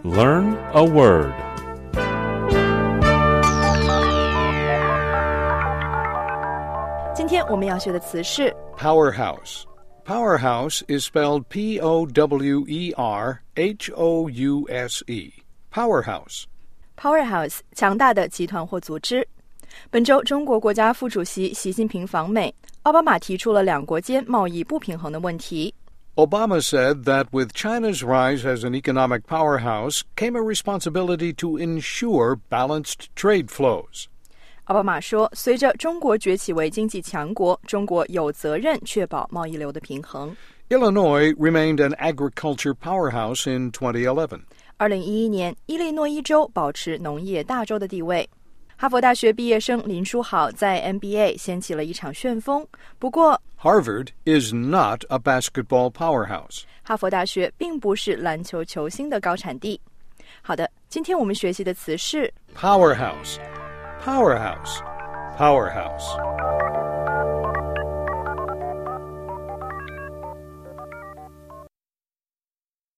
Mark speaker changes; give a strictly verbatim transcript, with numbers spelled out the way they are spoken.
Speaker 1: Learn a word.
Speaker 2: Today 今天我们要学的词是
Speaker 3: Powerhouse. Powerhouse is spelled P O W E R H O U S E. Powerhouse.
Speaker 2: Powerhouse 强大的集团或组织。本周中国国家副主席习近平访美，奥巴马提出了两国间贸易不平衡的问题。
Speaker 3: Obama said that with China's rise as an economic powerhouse came a responsibility to ensure balanced trade flows.
Speaker 2: 奥巴马说，随着中国崛起为经济强国，中国有责任确保贸易流的平衡。
Speaker 3: Illinois remained an agriculture powerhouse in twenty eleven.
Speaker 2: 二零一一年，伊利诺伊州保持农业大州的地位。哈佛大学毕业生林书豪在 N B A 掀起了一场旋风。不过
Speaker 3: Harvard is not a basketball powerhouse.
Speaker 2: 哈佛大学并不是篮球球星的高产地。好的，今天我们学习的词是
Speaker 3: Powerhouse. Powerhouse. Powerhouse.